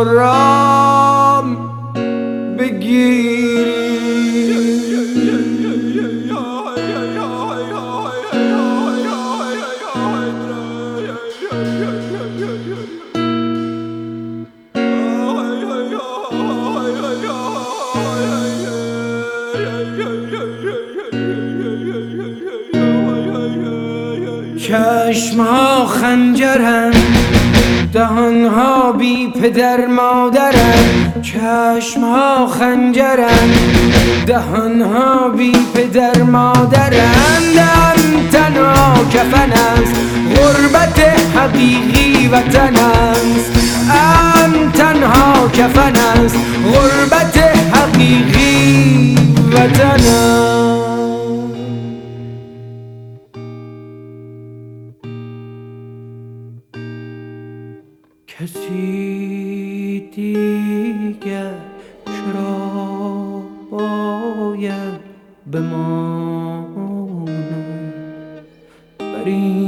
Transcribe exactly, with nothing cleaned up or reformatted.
آرام بگیری. چشمها خنجرن، دهانها بی پدر مادرن. چشمها خنجرن، دهانها بی پدر مادرن. دهن تنها کفن است، غربت حقیقی وطن است. ام تنها کفن است، غربت حقیقی وطن است. کسی دیگر چرا باید بماند بر این